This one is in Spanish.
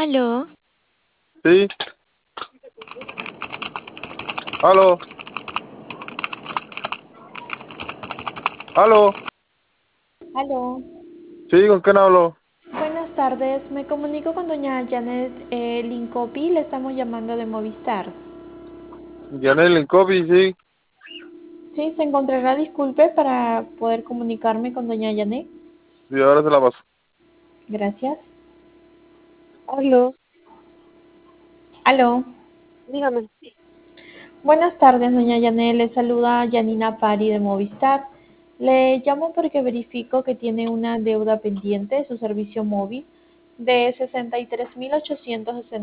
Aló, Sí, aló, aló, aló. sí, ¿con quién hablo? Buenas tardes, me comunico con doña Janet Lincopi, le estamos llamando de Movistar. Yanel Incopi, sí, Sí, se encontrará, disculpe, para poder comunicarme con doña Janet. sí, ahora se la paso. Gracias. Aló, Aló. dígame. Buenas tardes, doña Janet, le saluda Janina Pari de Movistar. Le llamo porque verifico que tiene una deuda pendiente de su servicio móvil de 63.860.